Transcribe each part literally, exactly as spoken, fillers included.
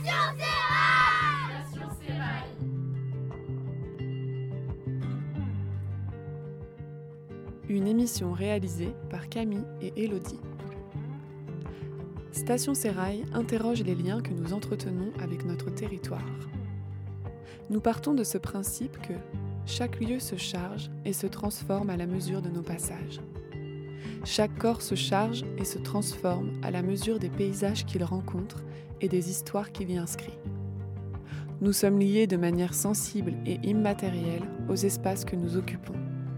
Station Sérail. Station Sérail. Une émission réalisée par Camille et Élodie. Station Sérail interroge les liens que nous entretenons avec notre territoire. Nous partons de ce principe que chaque lieu se charge et se transforme à la mesure de nos passages. Chaque corps se charge et se transforme à la mesure des paysages qu'il rencontre et des histoires qu'il y inscrit. Nous sommes liés de manière sensible et immatérielle aux espaces que nous occupons.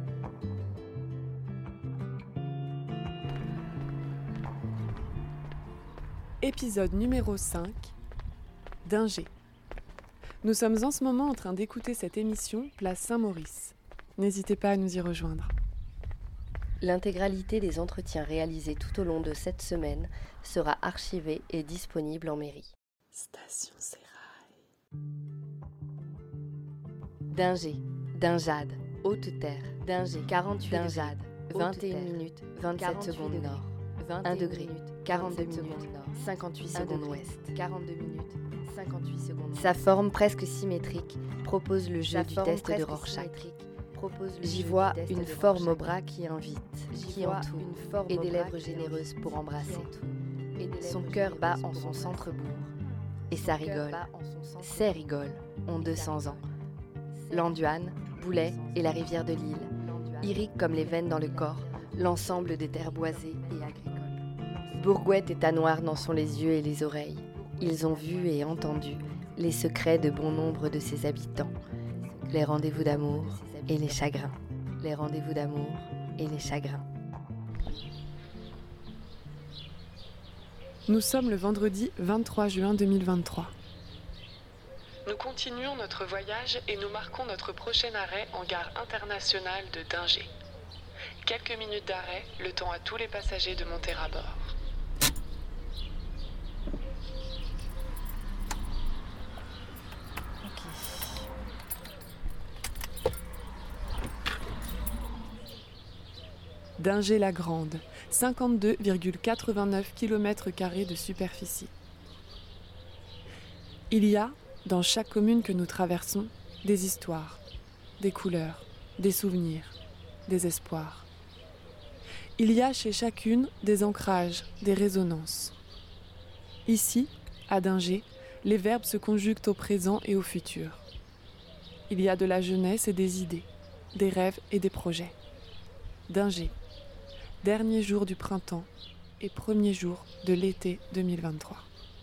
Épisode numéro cinq, Dingé. Nous sommes en ce moment en train d'écouter cette émission place Saint-Maurice. N'hésitez pas à nous y rejoindre. L'intégralité des entretiens réalisés tout au long de cette semaine sera archivée et disponible en mairie. Station Sérail. Dingé, Dinjade, Haute-Terre, Dingé, quarante-huit Dinjade, vingt et une minutes, vingt-sept secondes nord, un degré, quarante-deux minutes, cinquante-huit secondes ouest, quarante-deux minutes, cinquante-huit secondes. Sa forme presque symétrique propose le jeu du test de Rorschach. J'y vois une forme au bras qui invite, qui entoure, et des lèvres généreuses pour embrasser. Son cœur bat en son centre-bourg. Et ça rigole. Ces rigoles ont deux cents ans. L'Anduane, Boulet et la rivière de l'Île irriguent comme les veines dans le corps l'ensemble des terres boisées et agricoles. Bourgouette et Tanoir n'en sont les yeux et les oreilles. Ils ont vu et entendu les secrets de bon nombre de ses habitants, les rendez-vous d'amour et les chagrins, les rendez-vous d'amour et les chagrins. Nous sommes le vendredi vingt-trois juin deux mille vingt-trois. Nous continuons notre voyage et nous marquons notre prochain arrêt en gare internationale de Dingé. Quelques minutes d'arrêt, le temps à tous les passagers de monter à bord. Dingé-la-Grande, cinquante-deux virgule quatre-vingt-neuf kilomètres carrés de superficie. Il y a, dans chaque commune que nous traversons, des histoires, des couleurs, des souvenirs, des espoirs. Il y a chez chacune des ancrages, des résonances. Ici, à Dingé, les verbes se conjuguent au présent et au futur. Il y a de la jeunesse et des idées, des rêves et des projets. Dingé, dernier jour du printemps et premier jour de l'été deux mille vingt-trois.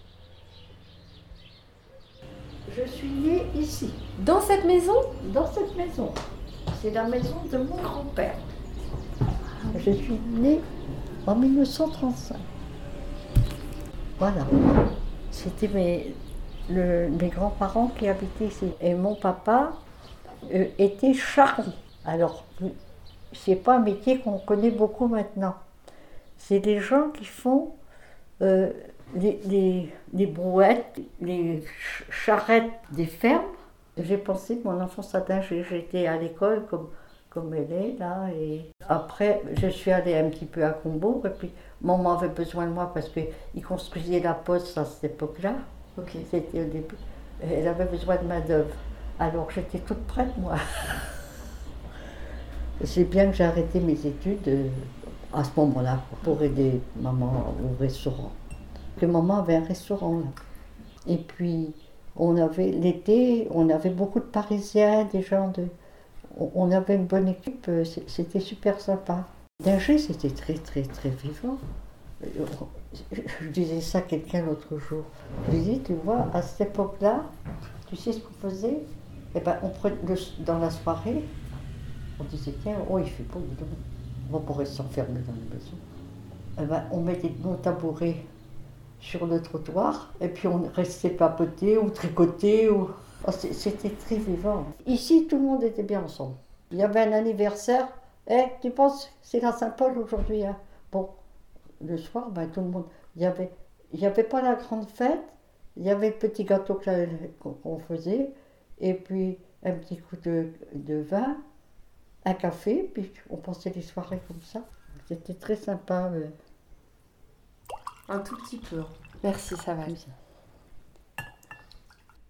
Je suis née ici. Dans cette maison ? Dans cette maison. C'est la maison de mon grand-père. Je suis née en dix-neuf cent trente-cinq. Voilà. C'était mes, le, mes grands-parents qui habitaient ici. Et mon papa euh, était charron. Alors, c'est pas un métier qu'on connaît beaucoup maintenant. C'est des gens qui font euh, les, les, les brouettes, les charrettes des fermes. J'ai pensé que mon enfance à Dingé, j'étais à l'école comme, comme elle est là. Et après, je suis allée un petit peu à Combourg. Et puis, maman avait besoin de moi parce qu'ils construisaient la poste à cette époque-là. Ok. C'était au début. Elle avait besoin de main-d'œuvre. Alors, j'étais toute prête, moi. C'est bien que j'ai arrêté mes études euh, à ce moment-là pour aider maman au restaurant. Que maman avait un restaurant là. Et puis on avait l'été, on avait beaucoup de Parisiens, des gens de. On avait une bonne équipe, c'était super sympa. Dingé, c'était très très très vivant. Je disais ça à quelqu'un l'autre jour. Je lui dis, tu vois, à cette époque-là, tu sais ce qu'on faisait ? Eh ben, on prenait le, dans la soirée. On disait, tiens, oh, il fait beau, dis donc. On pourrait s'enfermer dans la maison. Eh ben, on mettait nos tabourets sur le trottoir et puis on restait papoter ou tricoter. Ou... Oh, c'était très vivant. Ici, tout le monde était bien ensemble. Il y avait un anniversaire. Eh, tu penses, c'est la Saint-Paul aujourd'hui, hein ? Bon, le soir, ben, tout le monde. Il y avait, il y avait pas la grande fête. Il y avait le petit gâteau qu'on faisait et puis un petit coup de, de vin. Un café, puis on passait les soirées comme ça. C'était très sympa. Euh... Un tout petit peu. Merci, ça va.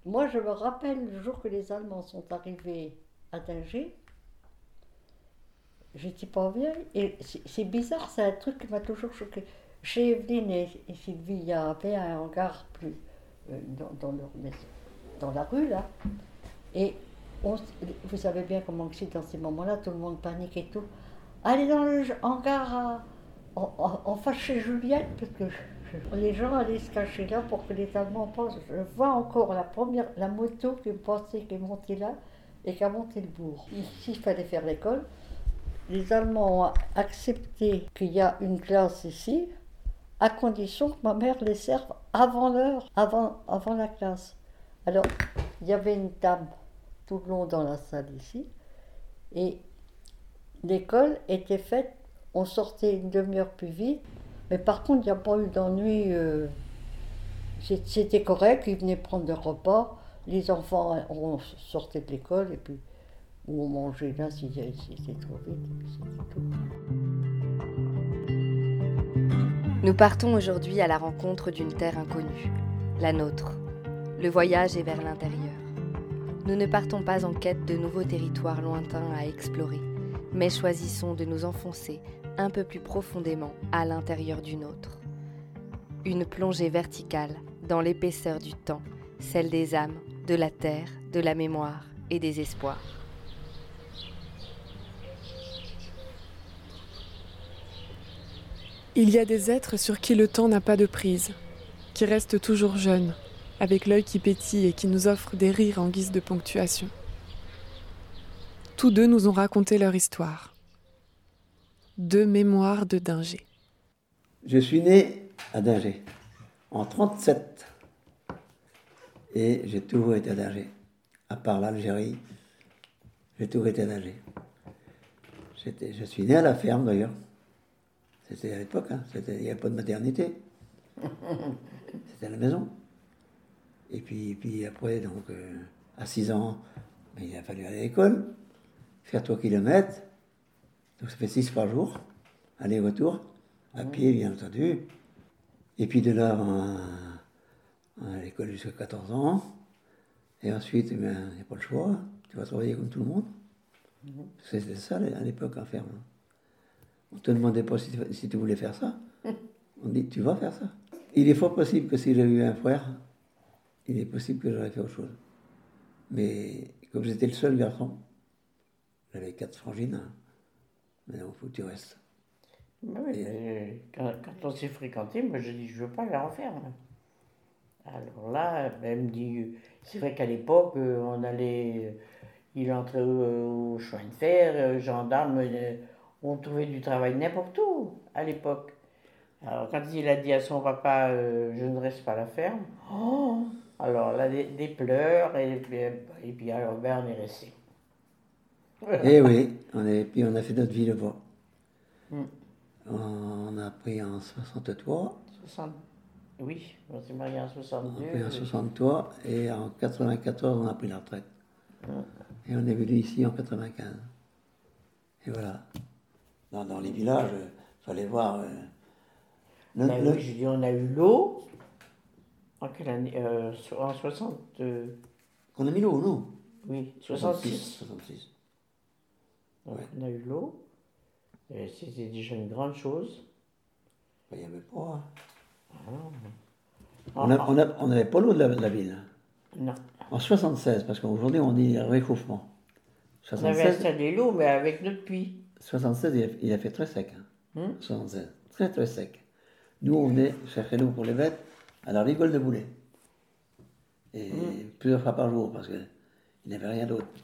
moi, je me rappelle le jour que les Allemands sont arrivés à Dinger. J'étais pas vieille et c'est, c'est bizarre, c'est un truc qui m'a toujours choqué. Chez Evelyne et, et Sylvie, il y avait un hangar plus euh, dans, dans leur maison, dans la rue là. Et on, vous savez bien comment c'est dans ces moments-là, tout le monde panique et tout. Allez dans le hangar à, en, en, en face chez Juliette, parce que je, les gens allaient se cacher là pour que les Allemands passent. Je vois encore la première, la moto qui me passait, qui est montée là et qui a monté le bourg. Ici, il fallait faire l'école. Les Allemands ont accepté qu'il y a une classe ici, à condition que ma mère les serve avant l'heure, avant, avant la classe. Alors, il y avait une table tout le long dans la salle ici, et l'école était faite, on sortait une demi-heure plus vite, mais par contre, il n'y a pas eu d'ennui, euh, c'était correct, ils venaient prendre leur repas, les enfants, on sortait de l'école, et puis où on mangeait là, si c'était trop vite, et puis c'était tout. Nous partons aujourd'hui à la rencontre d'une terre inconnue, la nôtre. Le voyage est vers l'intérieur. Nous ne partons pas en quête de nouveaux territoires lointains à explorer, mais choisissons de nous enfoncer un peu plus profondément à l'intérieur du nôtre. Une plongée verticale dans l'épaisseur du temps, celle des âmes, de la terre, de la mémoire et des espoirs. Il y a des êtres sur qui le temps n'a pas de prise, qui restent toujours jeunes, avec l'œil qui pétille et qui nous offrent des rires en guise de ponctuation. Tous deux nous ont raconté leur histoire. Deux mémoires de Dinger. Je suis né à Dinger en trente-sept et j'ai toujours été à Dinger. À part l'Algérie, j'ai toujours été à Dinger. J'étais, je suis né à la ferme d'ailleurs. C'était à l'époque, hein. C'était, il n'y avait pas de maternité. C'était à la maison. Et puis, puis après, donc, euh, à six ans, ben, il a fallu aller à l'école, faire trois kilomètres. Donc ça fait six par jour, aller-retour, à pied bien entendu. Et puis de là, on, on à l'école jusqu'à quatorze ans. Et ensuite, il ben, n'y a pas le choix, tu vas travailler comme tout le monde. C'était ça à l'époque en ferme. On ne te demandait pas si tu, si tu voulais faire ça. On dit, tu vas faire ça. Il est fort possible que si j'avais eu un frère, il est possible que j'aurais fait autre chose. Mais comme j'étais le seul garçon, j'avais quatre frangines, mais il faut que tu restes. Oui, Et... quand, quand on s'est fréquenté, moi je dis, je ne veux pas la refaire. Alors là, elle me dit, c'est vrai qu'à l'époque, on allait, il entrait au, au chemin de fer, gendarme, on trouvait du travail n'importe où à l'époque. Alors quand il a dit à son papa, euh, je ne reste pas à la ferme, oh, alors là, des, des pleurs, et, et, et puis alors ben, on est resté. Et oui, on est, puis on a fait notre vie là-bas. Mm. On a pris en soixante-trois. soixante Oui, on s'est marié en soixante-deux. On a pris en soixante-trois et en quatre-vingt-quatorze, on a pris la retraite. Mm. Et on est venu ici en quatre-vingt-quinze. Et voilà. Dans, dans les villages, il euh, fallait voir. Euh, le, ben le... Oui, je dis, on a eu l'eau. En quelle année euh, En soixante. Euh... On a mis l'eau, nous Oui, soixante-six. soixante-six. Donc ouais. On a eu l'eau. Et c'était déjà une grande chose. Il n'y avait pas. Ah. On n'avait pas l'eau de la, de la ville. Non. En soixante-seize, parce qu'aujourd'hui on dit réchauffement. soixante-seize, on avait installé l'eau, mais avec notre puits. soixante-seize, il a, il a fait très sec. Hein. Hum? soixante-seize, très très sec. Nous, on est chercher l'eau pour les bêtes à la rigole de Boulet. Et hum. plusieurs fois par jour, parce qu'il n'y avait rien d'autre.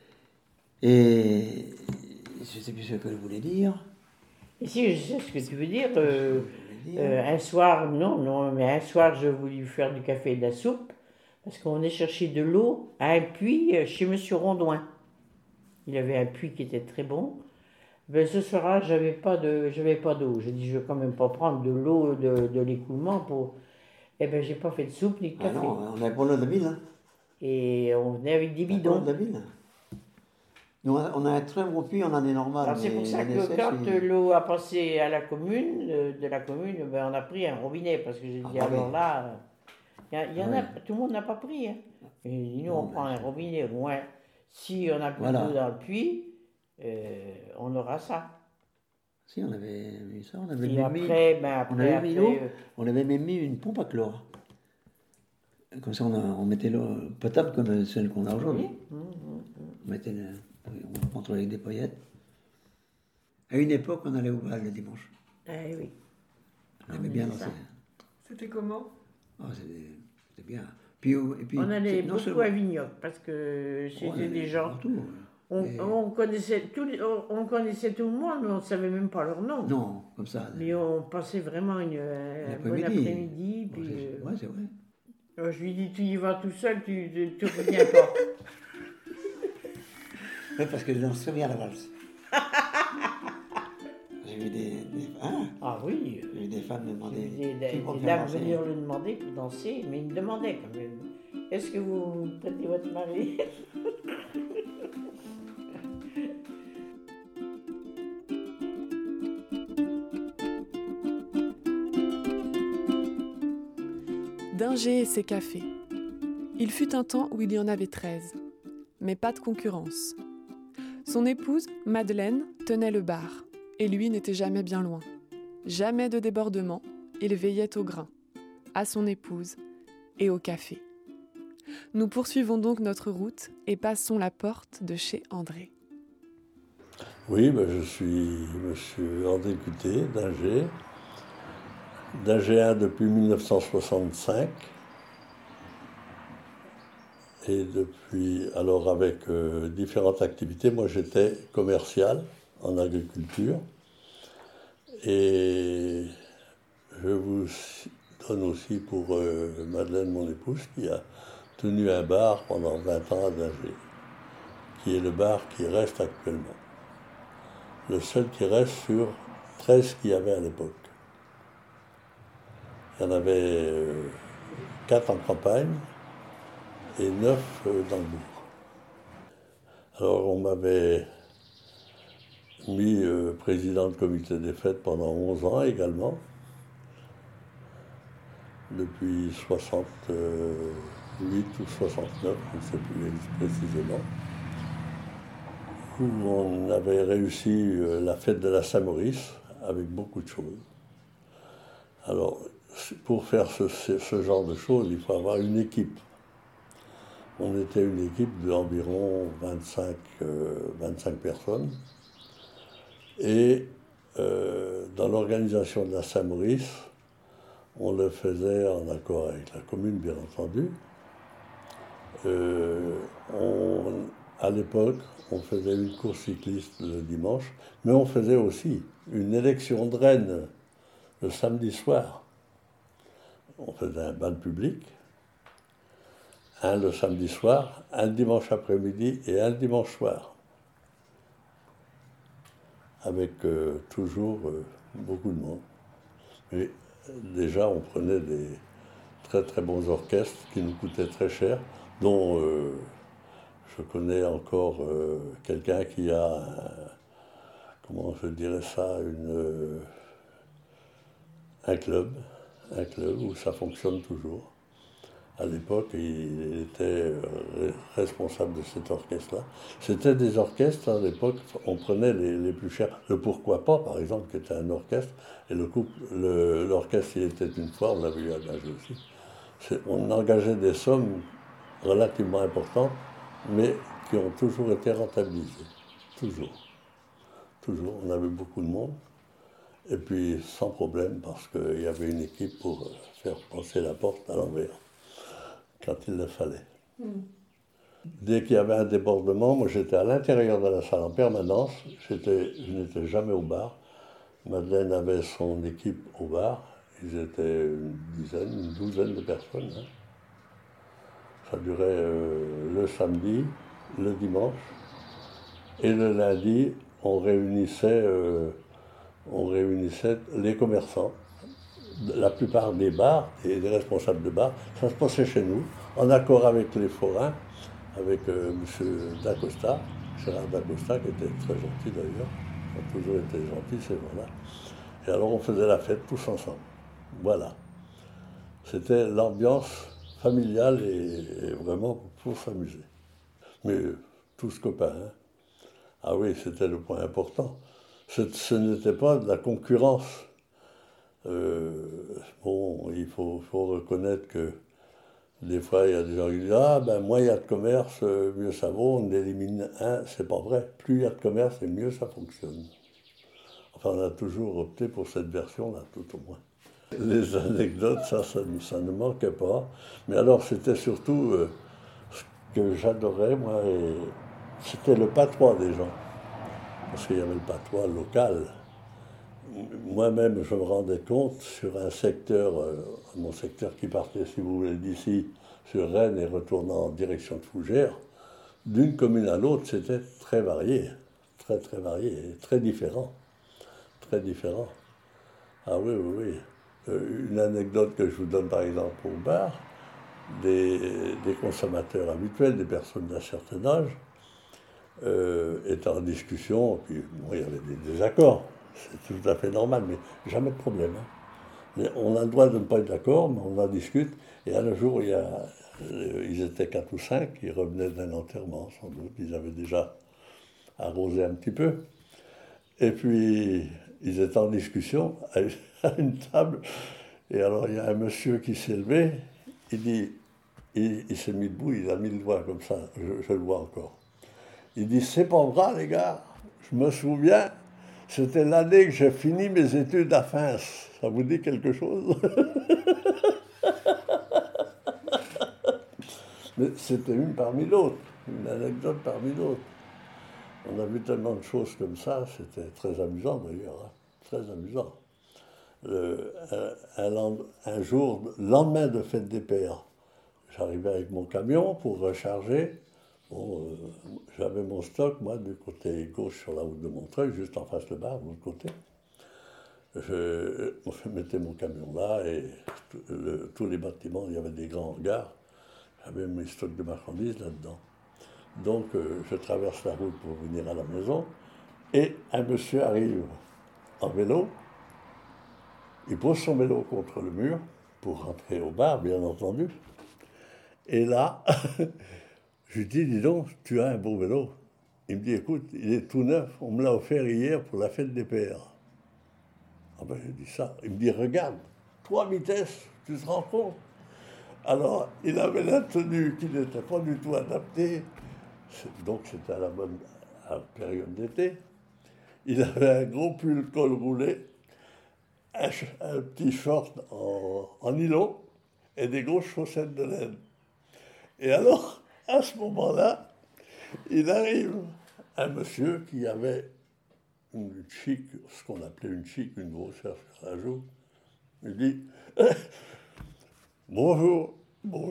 Et je ne sais plus ce que je voulais dire. Et si, je sais ce que tu veux dire. Euh, dire. Euh, un soir, non, non, mais un soir, je voulais faire du café et de la soupe, parce qu'on est cherché de l'eau à un puits chez Monsieur Rondouin. Il avait un puits qui était très bon. Ben, ce soir-là, je n'avais pas d'eau. J'ai dit, je ne vais quand même pas prendre de l'eau de, de l'écoulement pour... Eh bien, je n'ai pas fait de soupe ni de café. Ah non, on n'avait pas l'eau de ville. Hein. Et on venait avec des bidons. On a pas l'eau de ville. Nous, on a un très gros puits, on en est normal. C'est pour ça que quand il... l'eau a passé à la commune, de la commune, ben, on a pris un robinet, parce que j'ai dit, ah, alors oui. là, y a, y en ouais. a, tout le monde n'a pas pris. Hein. Et nous, Non, on mais prend un c'est- robinet, au moins, si on a plus Voilà. d'eau dans le puits, euh, on aura ça. Si, on avait mis ça, on avait Et même mis, après, ben après, on avait après, mis l'eau, euh, on avait même mis une pompe à chlore. Comme ça, on, a- on mettait l'eau potable comme celle qu'on a aujourd'hui. oui, hum, hum, hum. On mettait le, on contrôlait avec des paillettes. À une époque, on allait au bal le dimanche. Eh oui. On On aimait bien aimait ça. danser. C'était comment? Ah, c'était c'était bien. Puis, au- et puis, On allait c'est- non beaucoup seulement- à Vignoc parce que Oh, on c'était allait des gens. partout. On, Et- on connaissait tout, on, on connaissait tout le monde, mais on ne savait même pas leur nom. Non, comme ça. Mais on passait vraiment une, un bon L'après-midi. après-midi. Bon, Puis, c'est- euh, ouais, c'est vrai. euh, je lui dis, tu y vas tout seul, tu ne reviens pas. Oui, parce que je danse très bien la valse. J'ai vu des, des, hein, Ah oui, j'ai vu des femmes me demander. des, des, qui des vont faire dames danser. venir le demander pour danser, mais il me demandait quand même, est-ce que vous prêtez votre mari? D'Ingé et ses cafés. Il fut un temps où il y en avait treize, mais pas de concurrence. Son épouse, Madeleine, tenait le bar, et lui n'était jamais bien loin. Jamais de débordement, il veillait au grain, à son épouse et au café. Nous poursuivons donc notre route et passons la porte de chez André. Oui, ben je suis monsieur André Cuté, d'Angers, d'Angers un depuis mille neuf cent soixante-cinq. Et depuis, alors avec euh, différentes activités, moi j'étais commercial en agriculture. Et je vous donne aussi pour euh, Madeleine, mon épouse, qui a tenu un bar pendant vingt ans à D'Angers, qui est le bar qui reste actuellement. Le seul qui reste sur treize qu'il y avait à l'époque. Il y en avait euh, quatre en campagne et neuf euh, dans le bourg. Alors on m'avait mis euh, président de comité des fêtes pendant onze ans également, depuis soixante-huit ou soixante-neuf, je ne sais plus précisément, où on avait réussi euh, la fête de la Saint-Maurice avec beaucoup de choses. Alors, pour faire ce, ce, ce genre de choses, il faut avoir une équipe. On était une équipe d'environ vingt-cinq, euh, vingt-cinq personnes. Et euh, dans l'organisation de la Saint-Maurice, on le faisait en accord avec la commune, bien entendu. Euh, on, à l'époque, on faisait une course cycliste le dimanche, mais on faisait aussi une élection de reine le samedi soir. On faisait un bal public, un le samedi soir, un le dimanche après-midi et un le dimanche soir. Avec euh, toujours euh, beaucoup de monde. Mais déjà, on prenait des très très bons orchestres qui nous coûtaient très cher, dont euh, je connais encore euh, quelqu'un qui a, un, comment je dirais ça, une, euh, un club, un club où ça fonctionne toujours. À l'époque, il était responsable de cet orchestre-là. C'était des orchestres, à l'époque, on prenait les, les plus chers. Le Pourquoi pas, par exemple, qui était un orchestre, et le couple, le, l'orchestre, il était une fois, on l'avait eu à D'Angers aussi. C'est, on engageait des sommes relativement importantes, mais qui ont toujours été rentabilisées. Toujours. Toujours. On avait beaucoup de monde. Et puis, sans problème, parce qu'il y avait une équipe pour faire passer la porte à l'envers quand il le fallait. Mm. Dès qu'il y avait un débordement, moi j'étais à l'intérieur de la salle en permanence, j'étais, je n'étais jamais au bar. Madeleine avait son équipe au bar, ils étaient une dizaine, une douzaine de personnes. Hein. Ça durait euh, le samedi, le dimanche, et le lundi, on réunissait, euh, on réunissait les commerçants. La plupart des bars et des responsables de bars, ça se passait chez nous, en accord avec les forains, avec euh, M. Dacosta, Gérard Dacosta, qui était très gentil d'ailleurs, il a toujours été gentil ces gens-là. Et alors on faisait la fête tous ensemble. Voilà. C'était l'ambiance familial et, et vraiment pour s'amuser. Mais tous copains. Hein. Ah oui, c'était le point important. Ce, ce n'était pas de la concurrence. Euh, bon, il faut, faut reconnaître que des fois, il y a des gens qui disent « Ah, ben moins il y a de commerce, mieux ça vaut, on élimine un ». C'est pas vrai. Plus il y a de commerce, et mieux ça fonctionne. Enfin, on a toujours opté pour cette version-là, tout au moins. Les anecdotes, ça, ça, ça ne manquait pas. Mais alors, c'était surtout euh, ce que j'adorais, moi, et c'était le patois des gens. Parce qu'il y avait le patois local. Moi-même, je me rendais compte sur un secteur, euh, mon secteur qui partait, si vous voulez, d'ici, sur Rennes et retournant en direction de Fougères, d'une commune à l'autre, c'était très varié, très très varié, et très différent, très différent. Ah oui, oui, oui. Euh, une anecdote que je vous donne par exemple au bar, des, des consommateurs habituels, des personnes d'un certain âge, euh, étaient en discussion, puis bon, il y avait des désaccords. C'est tout à fait normal, mais jamais de problème. Hein. Mais on a le droit de ne pas être d'accord, mais on en discute. Et un jour, il y a, euh, ils étaient quatre ou cinq, ils revenaient d'un enterrement, sans doute. Ils avaient déjà arrosé un petit peu. Et puis, ils étaient en discussion à une table. Et alors, il y a un monsieur qui s'est levé. Il dit, il, il s'est mis debout, il a mis le doigt comme ça, je, je le vois encore. Il dit, c'est pas vrai, les gars, je me souviens. C'était l'année que j'ai fini mes études à Fins. Ça vous dit quelque chose? Mais c'était une parmi d'autres, une anecdote parmi d'autres. On a vu tellement de choses comme ça, c'était très amusant d'ailleurs, hein, très amusant. Le, un, un, un jour, le lendemain de fête des pères, j'arrivais avec mon camion pour recharger. Bon, euh, j'avais mon stock, moi, du côté gauche sur la route de Montreuil, juste en face le bar, de l'autre côté. Je, je mettais mon camion là, et le, tous les bâtiments, il y avait des grands hangars. J'avais mes stocks de marchandises là-dedans. Donc, euh, je traverse la route pour venir à la maison, et un monsieur arrive en vélo. Il pose son vélo contre le mur pour rentrer au bar, bien entendu. Et là... Je lui dis, dis donc, tu as un beau vélo. Il me dit, écoute, il est tout neuf, on me l'a offert hier pour la fête des pères. Ah ben, je dis ça. Il me dit, regarde, trois vitesses, tu te rends compte? Alors, il avait la tenue qui n'était pas du tout adaptée, donc c'était à la bonne à la période d'été. Il avait un gros pull col roulé, un, un petit short en, en nylon et des grosses chaussettes de laine. Et alors... À ce moment-là, il arrive un monsieur qui avait une chic, ce qu'on appelait une chic, une grosseur sur la joue. Il dit « Bonjour, bonjour ».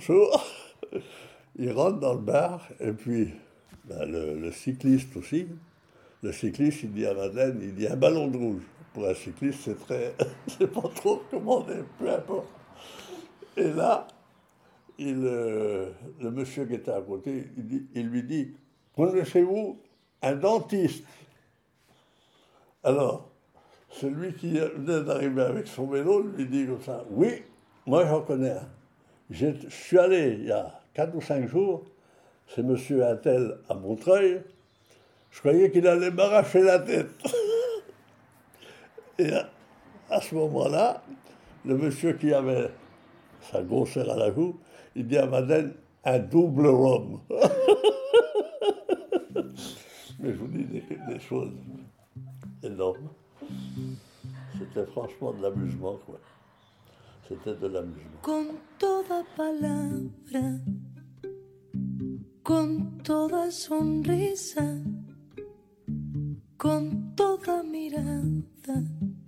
Il rentre dans le bar, et puis ben, le, le cycliste aussi. Le cycliste, il dit à Madeleine, il dit « un ballon de rouge ». Pour un cycliste, c'est très... c'est pas trop recommandé, peu importe. Et là... Il, euh, le monsieur qui était à côté, il, dit, il lui dit, connaissez-vous un dentiste? Alors, celui qui venait d'arriver avec son vélo lui dit comme ça, oui, moi j'en connais un. Je suis allé il y a quatre ou cinq jours, c'est monsieur Attel à Montreuil, je croyais qu'il allait m'arracher la tête. Et à, à ce moment-là, le monsieur qui avait sa grosseur à la joue, il dit à Madeleine, un double rhum. Mais je vous dis des, des choses énormes. C'était franchement de l'amusement, quoi. C'était de l'amusement. Con toda palabra, con toda sonrisa, con toda mirada,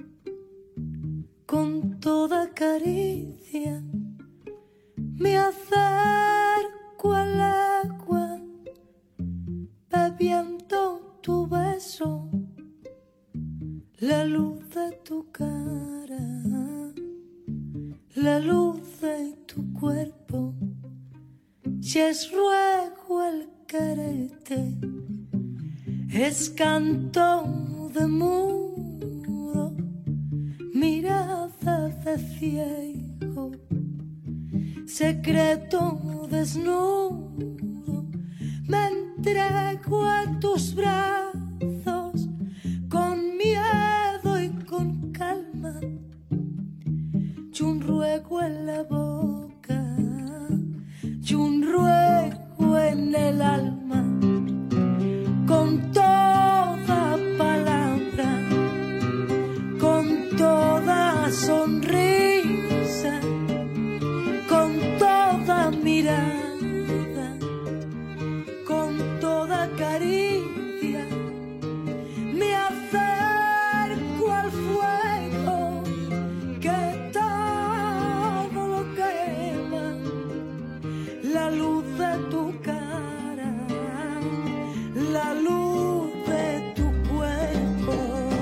con toda caricia. Me acerco al agua, bebiendo tu beso, la luz de tu cara, la luz de tu cuerpo. Si es ruego el quererte, es canto de mudo, mirada de ciego. secreto desnudo, me entrego a tus brazos con miedo y con calma, y un ruego en la boca, y un ruego en el alma, con toda palabra, con toda sonrisa, con toda mirada, con toda caricia, me acerco al fuego que todo lo quema, la luz de tu cara, la luz de tu cuerpo.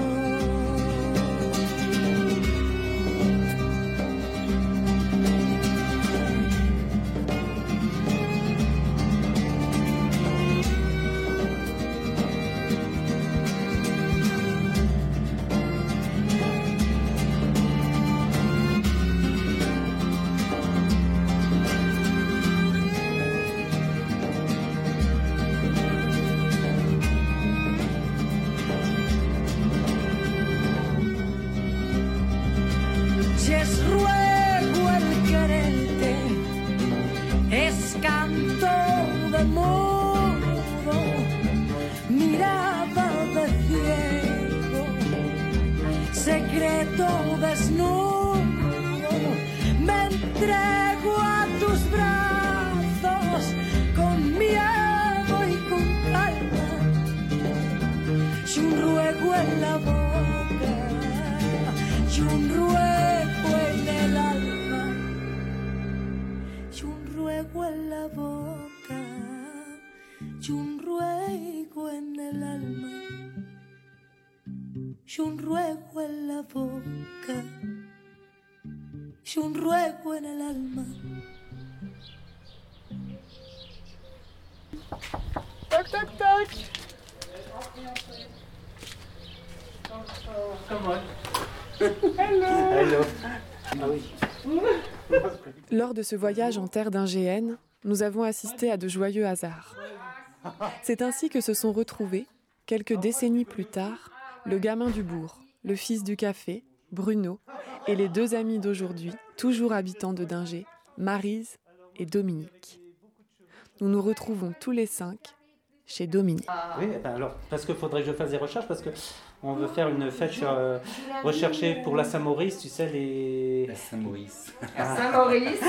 Si es ruego el quererte, es canto de mudo, mirada de ciego, secreto desnudo, me entrego a tus brazos con miedo y con calma, y un ruego en la boca, y un ruego en el alma, y un ruego en la boca, y un ruego en el alma, y un ruego en la boca, y un ruego en el alma. Toc toc toc. Hello. Ah oui. Lors de ce voyage en terre d'Ingéenne, nous avons assisté à de joyeux hasards. C'est ainsi que se sont retrouvés, quelques décennies plus tard, le gamin du bourg, le fils du café, Bruno, et les deux amis d'aujourd'hui, toujours habitants de Dingé, Maryse et Dominique. Nous nous retrouvons tous les cinq chez Dominique. Oui, ben alors, parce qu'il faudrait que je fasse des recherches, parce qu'on veut faire une fête euh, recherchée pour la Saint-Maurice, tu sais, les... La Saint-Maurice. La Saint-Maurice.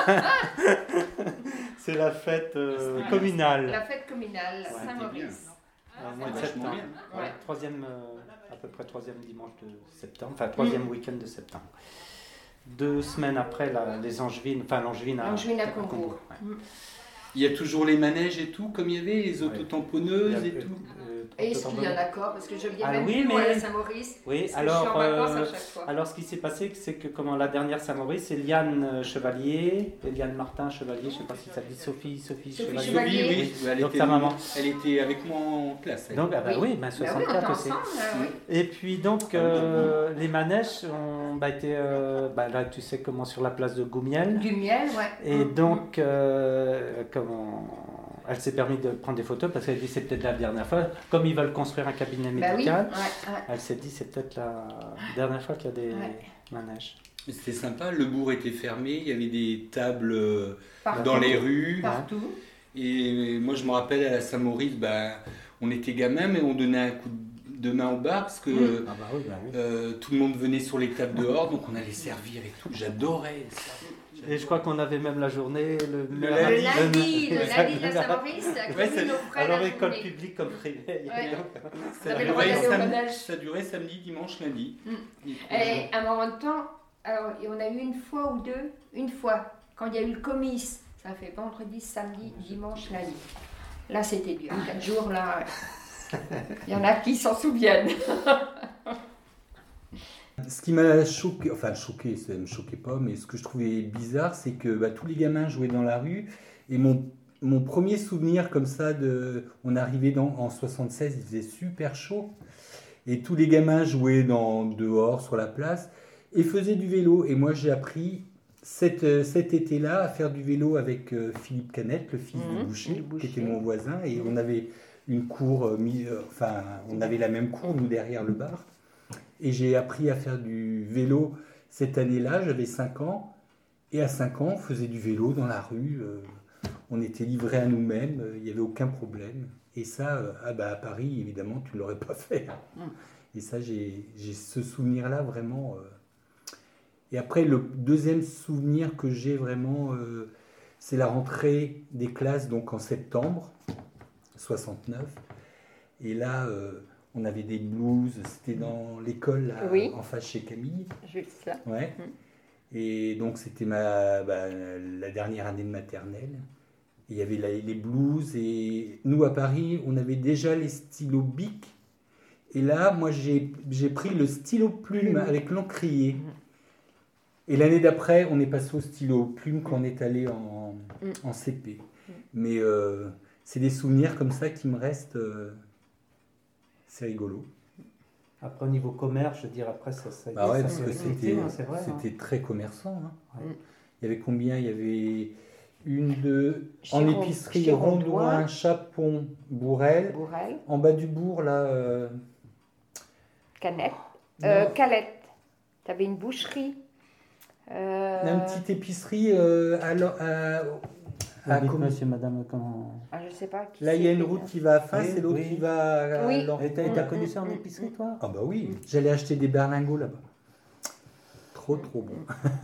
C'est la fête euh, communale. La fête communale, Ouais, Saint-Maurice. Au mois de vachement septembre. bien. Ouais, troisième, euh, à peu près troisième dimanche de septembre, enfin troisième Mm. week-end de septembre. Deux semaines après, la, les Angevines, enfin l'Angevine à, Angevine à à Combourg. ouais. Il y a toujours les manèges et tout, comme il y avait, les autotamponneuses et Euh, tout. euh, Et est-ce qu'il y en a encore? Parce que je viens Ah même oui, plus moi, mais- à la Saint-Maurice. Oui, parce que alors, je suis en vacances euh, à chaque fois. alors ce qui s'est passé, c'est que comment la dernière Saint-Maurice, c'est Liane euh, Chevalier, et Liane Martin Chevalier, je ne sais pas si ça dit Sophie, Sophie, Sophie Chevalier. Chevalier. Oui, oui, elle, Donc était, ta maman. elle était avec moi en classe. elle. Donc, ah bah oui, ben Bah oui, on soixante-quatre était aussi. ensemble, euh, oui. Et puis donc, euh, les manèges ont bah, été, euh, bah, là tu sais comment, sur la place de Goumiel. Du miel, ouais. Et Mm. donc, euh, comment, elle s'est permis de prendre des photos parce qu'elle dit c'est peut-être la dernière fois. Comme ils veulent construire un cabinet Bah oui, médical, ouais, ouais. elle s'est dit c'est peut-être la dernière fois qu'il y a des Ouais. manèges. C'était sympa, le bourg était fermé, il y avait des tables euh, Partout. dans les rues. Partout. Et moi je me rappelle à la Saint-Maurice, bah, on était gamins mais on donnait un coup de main au bar parce que Mm. Ah bah oui, bah oui. euh, tout le monde venait sur les tables dehors, donc on allait servir et tout. J'adorais ça. Et je crois qu'on avait même la journée, le, Le Le lundi. lundi, le lundi de la Saint-Maurice, Ouais, comme ça- nous offrait Alors la école journée. publique comme privée. Ouais. Ça avait le droit durait, d'aller au sam- manège. ça durait samedi, dimanche, lundi. Mm. Et puis, Et à un moment de temps, alors, et on a eu une fois ou deux, une fois, quand il y a eu le comice, ça fait vendredi, samedi, dimanche, lundi. Là, c'était dur. Quatre jours, là, il y en a qui s'en souviennent. Ce qui m'a choqué, enfin choqué, ça ne me choquait pas, mais ce que je trouvais bizarre, c'est que bah, tous les gamins jouaient dans la rue. Et mon, mon premier souvenir comme ça, de, on arrivait dans, en soixante-seize, il faisait super chaud. Et tous les gamins jouaient dans, dehors, sur la place, et faisaient du vélo. Et moi, j'ai appris cet, euh, cet été-là à faire du vélo avec euh, Philippe Canette, le fils Mmh, de Boucher, le Boucher. qui était mon voisin, et on avait une cour, euh, mi- euh, enfin, on avait la même cour, nous, derrière le bar. Et j'ai appris à faire du vélo cette année-là, j'avais cinq ans, et à cinq ans, on faisait du vélo dans la rue, euh, on était livrés à nous-mêmes, euh, il n'y avait aucun problème. Et ça, euh, ah bah, à Paris, évidemment, tu ne l'aurais pas fait. Mmh. Et ça, j'ai j'ai ce souvenir-là vraiment. euh. Et après, le deuxième souvenir que j'ai vraiment, euh, c'est la rentrée des classes, donc en septembre soixante-neuf. Et là, euh, on avait des blues, c'était dans l'école, là, Oui. en face chez Camille. Juste là. Ouais. Mm. Et donc, c'était ma, bah, la dernière année de maternelle. Et il y avait la- les blues. Et nous, à Paris, on avait déjà les stylos Bic. Et là, moi, j'ai j'ai pris le stylo plume avec l'encrier. Et l'année d'après, on est passé au stylo plume quand on est allé en, en C P. Mais euh, c'est des souvenirs comme ça qui me restent. euh, c'est rigolo. Après, au niveau commerce, je veux dire, après, ça, ça, Bah ouais, ça parce s'est que respecté, c'était hein, c'est vrai. hein. c'était très commerçant. hein. Ouais. Il y avait combien? Il y avait une, deux, Chez en Ron- épicerie, chez Rondouin, Rondouin, Chapon, Bourrel. Bourrel, En bas du bourg, là, euh, Canette, Non. euh, Calette. Tu avais une boucherie. Euh, il y a une petite épicerie euh, à, l'o- à- à- Dites, comme- monsieur, madame, comment... ah, je sais pas qui Là, il y a c'est une qui- route qui va à face Oui, et l'autre oui. qui va à Oui. l'or- Et t'as t'as Mm, connu mm, ça en mm, épicerie, toi? Ah bah oui, j'allais acheter des berlingots là-bas. Trop, trop bon.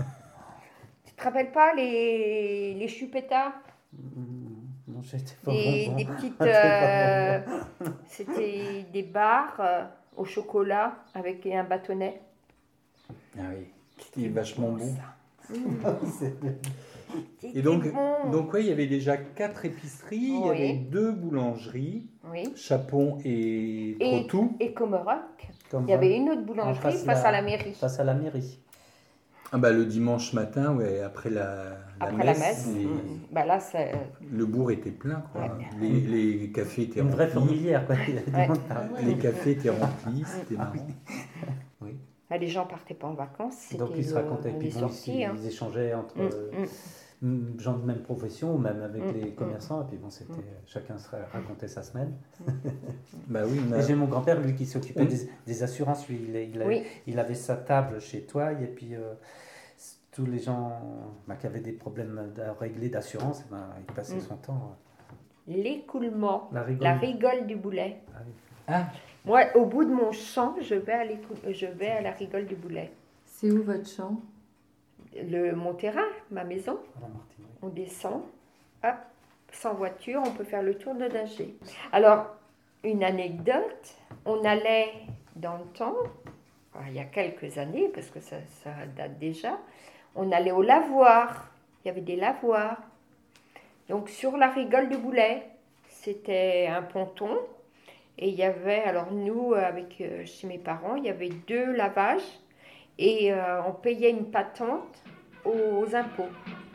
Tu te rappelles pas les, les chupettas? Mm, Non, j'étais pas Des, bonbon. des petites. J'étais pas euh, bonbon. C'était des barres euh, au chocolat avec un bâtonnet. Ah oui, c'était vachement bon. ça. Ah oui, c'est- C'était Et donc, bon. donc ouais, il y avait déjà quatre épiceries, il y Oui. avait deux boulangeries, Oui. Chapon et Et, Protou. et Comoroc, Comme il y avait moi. une autre En boulangerie face face la- à la mairie. Face à la mairie. Ah bah, le dimanche matin, ouais, après la, la Après messe, la messe, les- mm, bah là, c'est. le bourg était plein. Quoi. Ouais. Les, les cafés étaient Une vraie remplis. fourmilière, quoi. Il y a du Ouais. monde partout. Les cafés étaient remplis, c'était marrant. Oui. Là, les gens partaient pas en vacances. C'était Donc ils se le- racontaient, les puis bon, sorties, ils, hein. ils échangeaient entre Mm, euh, mm. mm, gens de même profession ou même avec Mm, les mm. commerçants. Et puis bon, c'était chacun se racontait sa semaine. Bah oui, on a- Et j'ai mon grand-père, lui, qui s'occupait Oui. des, des assurances. Lui, il, il, Oui. il avait sa table chez toi et puis euh, tous les gens bah, qui avaient des problèmes à régler d'assurance, eh ben, il passait Mm. son temps. L'écoulement, La rigole. la rigole du Boulet. Ah oui. Ah, Moi, au bout de mon champ, je vais à, l'écou- je vais à la rigole du Boulet. C'est où votre champ? Le, mon terrain, ma maison, Voilà, Martine, oui. on descend, hop, sans voiture, on peut faire le tour de Danger. Alors, une anecdote, on allait dans le temps, alors, il y a quelques années, parce que ça, ça date déjà, on allait au lavoir, il y avait des lavoirs. Donc sur la rigole du Boulet, c'était un ponton, et il y avait, alors nous, avec euh, chez mes parents, il y avait deux lavages, et euh, on payait une patente aux impôts.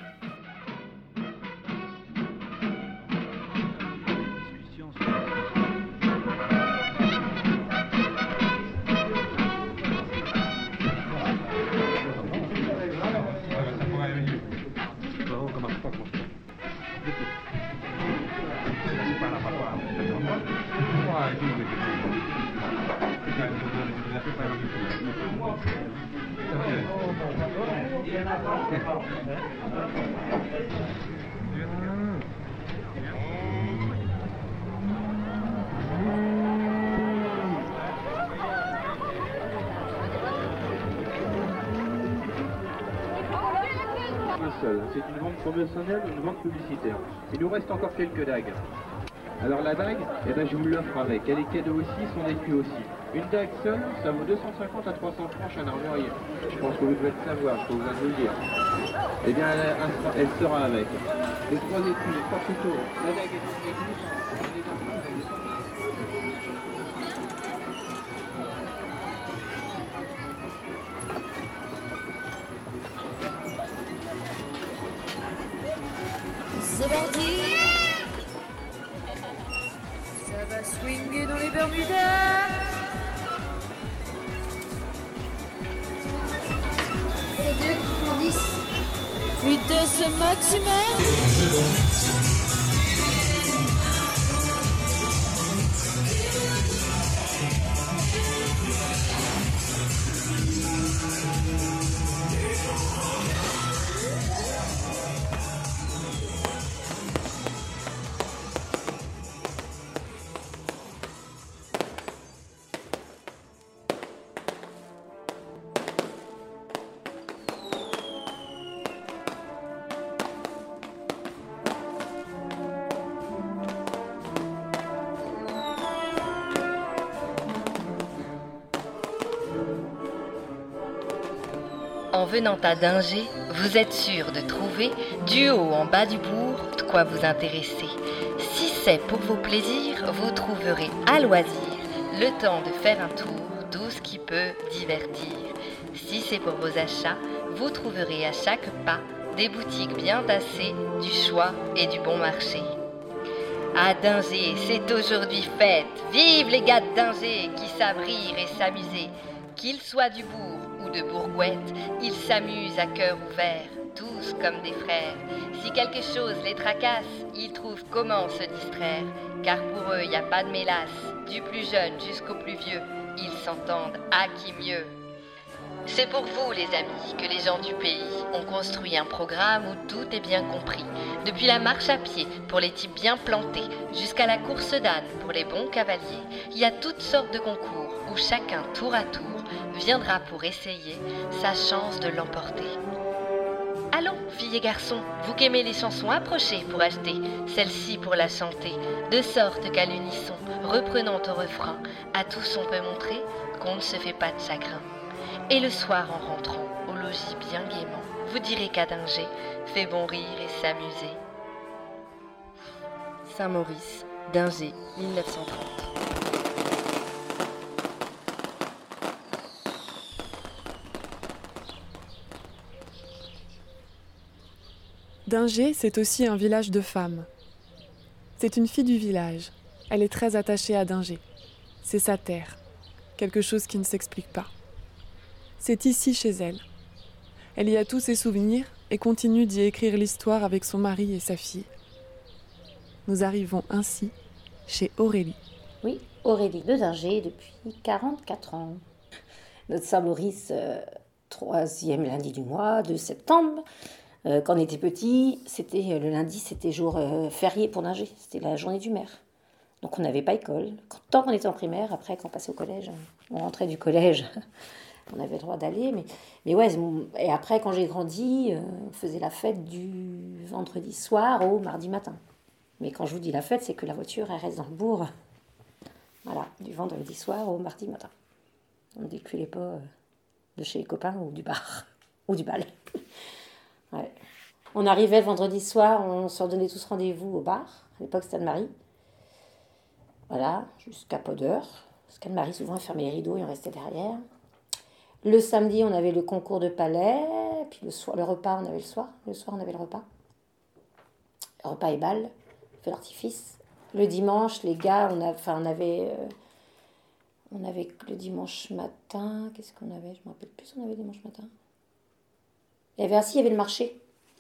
Un seul. C'est une vente promotionnelle ou une vente publicitaire. Il nous reste encore quelques dagues. Alors la dague, eh ben je vous l'offre avec. Elle est cadeau aussi, son écu aussi. Une dague seule, ça vaut deux cent cinquante à trois cents francs chez un armurier. Je pense que vous devez le savoir, je peux vous en le dire. Eh bien, elle, elle- elle sera avec. Les trois écus, les trois couteaux, la dague et les écus, les enfants, les enfants. C'est parti. Ça va swinguer dans les Bermudas. C'est deux qui font dix. vitesse maximum. En venant à Dingé, vous êtes sûr de trouver, du haut en bas du bourg, de quoi vous intéresser. Si c'est pour vos plaisirs, vous trouverez à loisir le temps de faire un tour, tout ce qui peut divertir. Si c'est pour vos achats, vous trouverez à chaque pas des boutiques bien tassées, du choix et du bon marché. À Dingé, c'est aujourd'hui fête. Vive les gars de Dingé qui savent rire et s'amuser. Qu'ils soient du bourg ou de Bourgouette, ils s'amusent à cœur ouvert, tous comme des frères. Si quelque chose les tracasse, ils trouvent comment se distraire, car pour eux, y a pas de mélasse, du plus jeune jusqu'au plus vieux, ils s'entendent à qui mieux. C'est pour vous, les amis, que les gens du pays ont construit un programme où tout est bien compris. Depuis la marche à pied pour les types bien plantés, jusqu'à la course d'âne pour les bons cavaliers, il y a toutes sortes de concours où chacun, tour à tour, viendra pour essayer sa chance de l'emporter. Allons, filles et garçons, vous qui aimez les chansons, approchez pour acheter, celle-ci pour la chanter, de sorte qu'à l'unisson, reprenant au refrain, à tous on peut montrer qu'on ne se fait pas de chagrin. Et le soir en rentrant au logis bien gaiement, vous direz qu'à Dingé fait bon rire et s'amuser. Saint-Maurice, Dingé, mille neuf cent trente. Dingé, c'est aussi un village de femmes. C'est une fille du village. Elle est très attachée à Dingé. C'est sa terre. Quelque chose qui ne s'explique pas. C'est ici chez elle. Elle y a tous ses souvenirs et continue d'y écrire l'histoire avec son mari et sa fille. Nous arrivons ainsi chez Aurélie. Oui, Aurélie de Dingé depuis quarante-quatre ans. Notre Saint-Maurice, euh, troisième lundi du mois de septembre. Euh, quand on était petit, c'était, le lundi, c'était jour euh, férié pour Dingé. C'était la journée du maire. Donc on n'avait pas école. Tant qu'on était en primaire, après quand on passait au collège, on rentrait du collège, on avait le droit d'aller. Mais, mais ouais, et après quand j'ai grandi, euh, on faisait la fête du vendredi soir au mardi matin. Mais quand je vous dis la fête, c'est que la voiture, elle reste dans le bourg. Voilà, du vendredi soir au mardi matin. On ne déculait pas euh, de chez les copains ou du bar, ou du bal. Ouais. On arrivait le vendredi soir, on se redonnait tous rendez-vous au bar. À l'époque, c'était Anne-Marie. Voilà, jusqu'à pas d'heure. Parce qu'Anne-Marie, souvent, elle fermait les rideaux et on restait derrière. Le samedi, on avait le concours de palais. Puis le, soir, le repas, on avait le soir. Le soir, on avait le repas. Le repas et bal, feu d'artifice. Le dimanche, les gars, on, a, enfin, on avait... Euh, on avait le dimanche matin... Qu'est-ce qu'on avait? Je ne me rappelle plus, on avait le dimanche matin. Il y avait ainsi, il y avait le marché.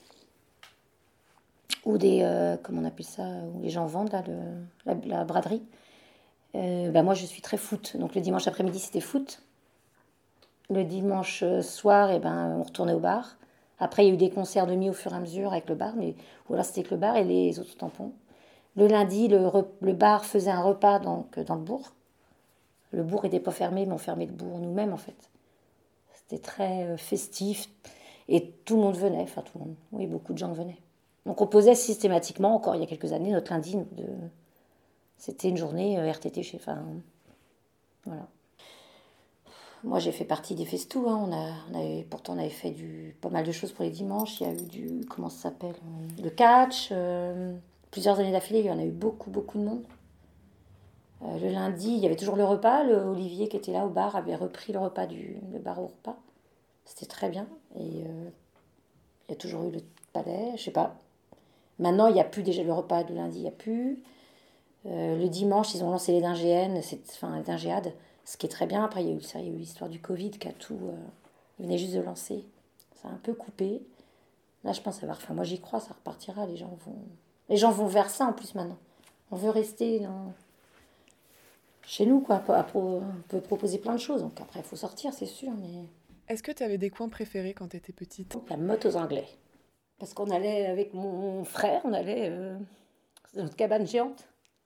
Ou des, euh, comment on appelle ça, où les gens vendent, là, le, la, la braderie. Euh, ben moi, je suis très foot. Donc, le dimanche après-midi, c'était foot. Le dimanche soir, eh ben, on retournait au bar. Après, il y a eu des concerts de mi au fur et à mesure avec le bar. Mais, ou alors, c'était que le bar et les autres tampons. Le lundi, le, le bar faisait un repas donc, dans le bourg. Le bourg n'était pas fermé, mais on fermait le bourg nous-mêmes, en fait. C'était très euh, festif. Et tout le monde venait, enfin tout le monde, oui, beaucoup de gens venaient. Donc on posait systématiquement, encore il y a quelques années, notre lundi, de... c'était une journée R T T chez... Enfin, voilà. Moi j'ai fait partie des festou, hein. on a, on avait, pourtant on avait fait du, pas mal de choses pour les dimanches, il y a eu du, comment ça s'appelle, le catch, euh, plusieurs années d'affilée, il y en a eu beaucoup, beaucoup de monde. Euh, le lundi, il y avait toujours le repas, le Olivier qui était là au bar avait repris le repas du le bar au repas. C'était très bien. Et euh, il y a toujours eu le palais, je sais pas. Maintenant, il n'y a plus déjà le repas de lundi, il n'y a plus. Euh, le dimanche, ils ont lancé les dingéennes, enfin les dingéades, ce qui est très bien. Après, il y a eu, ça, il y a eu l'histoire du Covid qui a tout... Euh, ils venaient juste de lancer. Ça a un peu coupé. Là, je pense, ça va. Enfin, moi, j'y crois, ça repartira. Les gens vont, les gens vont vers ça en plus maintenant. On veut rester dans... chez nous, quoi. On peut proposer plein de choses. Donc après, il faut sortir, c'est sûr. Mais est-ce que tu avais des coins préférés quand tu étais petite? La motte aux Anglais. Parce qu'on allait avec mon frère, on allait euh, dans notre cabane géante.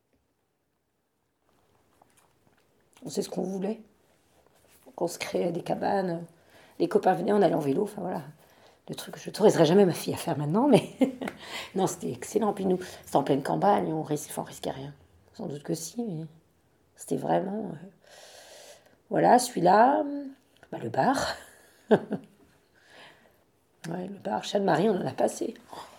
On sait ce qu'on voulait. Donc on se créait des cabanes. Les copains venaient, on allait en vélo. Enfin voilà. Le truc que je n'autoriserais jamais ma fille à faire maintenant, mais non, c'était excellent. Puis nous, c'était en pleine campagne, on risquait, enfin, on risquait rien. Sans doute que si, mais c'était vraiment... Euh... Voilà, celui-là, bah, le bar. Ouais, le bar Châne-Marie, on en a passé.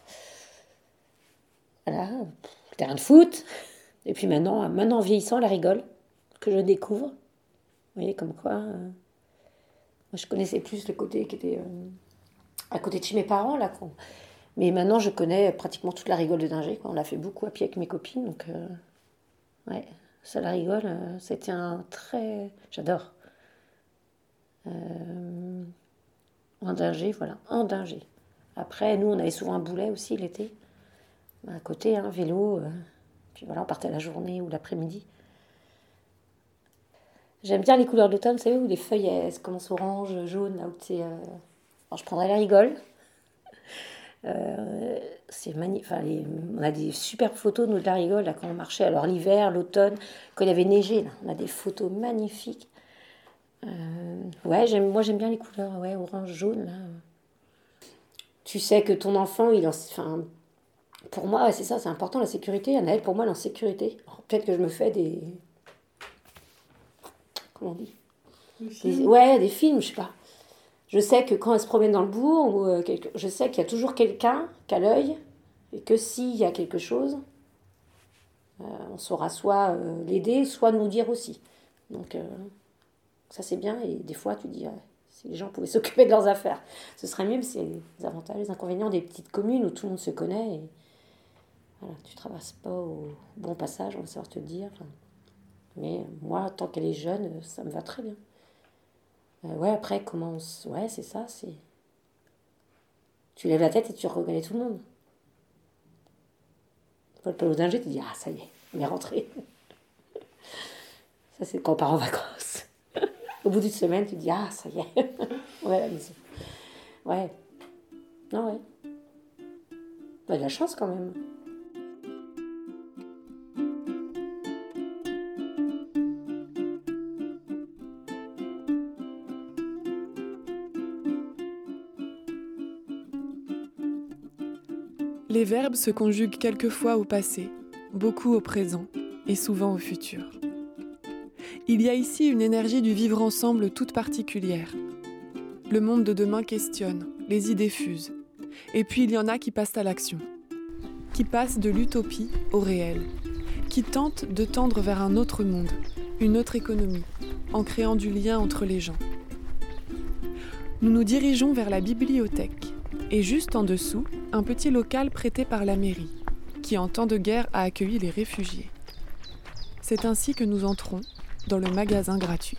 Voilà, le terrain de foot. Et puis maintenant, maintenant en vieillissant, la rigole, que je découvre. Vous voyez, comme quoi... Euh... Moi, je connaissais plus le côté qui était... Euh... à côté de chez mes parents, là. Quoi. Mais maintenant, je connais pratiquement toute la rigole de Dingé. Quoi. On l'a fait beaucoup à pied avec mes copines. Donc, euh, ouais, ça, la rigole, euh, c'était un très... J'adore. Euh, en Dingé, voilà, en Dingé. Après, nous, on avait souvent un boulet aussi l'été. À côté, un hein, vélo. Euh, puis voilà, on partait la journée ou l'après-midi. J'aime bien les couleurs de l'automne, vous savez, où les feuilles, elles commencent orange, jaune, là où c'est... Euh... Alors, je prendrais la rigole. Euh, c'est magnifique. Enfin, les... On a des superbes photos, nous, de la rigole, là, quand on marchait. Alors, l'hiver, l'automne, quand il y avait neigé, là, on a des photos magnifiques. Euh... Ouais, j'aime... moi, j'aime bien les couleurs, ouais, orange, jaune, là. Tu sais que ton enfant, il en... Enfin, pour moi, c'est ça, c'est important, la sécurité. Anaëlle, pour moi, elle est en sécurité. Alors, peut-être que je me fais des... Comment on dit des... Ouais, des films, je sais pas. Je sais que quand elle se promène dans le bourg, ou, euh, quelque... je sais qu'il y a toujours quelqu'un qui a l'œil, et que s'il y a quelque chose, euh, on saura soit euh, l'aider, soit nous dire aussi. Donc, euh, ça c'est bien, et des fois tu dis, euh, si les gens pouvaient s'occuper de leurs affaires, ce serait mieux, mais c'est les avantages, les inconvénients des petites communes où tout le monde se connaît, et voilà, tu ne traverses pas au bon passage, on va savoir te le dire. Enfin, mais moi, tant qu'elle est jeune, ça me va très bien. Euh, ouais, après, comment on s... Ouais, c'est ça, c'est... Tu lèves la tête et tu reconnais tout le monde. Paul Paul Dingé, tu dis, ah, ça y est, on est rentré. Ça, c'est quand on part en vacances. Au bout d'une semaine, tu dis, ah, ça y est. Ouais, la maison. Ouais. Non, ouais. Bah, de la chance, quand même. Les verbes se conjuguent quelquefois au passé, beaucoup au présent et souvent au futur. Il y a ici une énergie du vivre ensemble toute particulière. Le monde de demain questionne, les idées fusent. Et puis il y en a qui passent à l'action, qui passent de l'utopie au réel, qui tentent de tendre vers un autre monde, une autre économie, en créant du lien entre les gens. Nous nous dirigeons vers la bibliothèque. Et juste en dessous, un petit local prêté par la mairie, qui en temps de guerre a accueilli les réfugiés. C'est ainsi que nous entrons dans le magasin gratuit.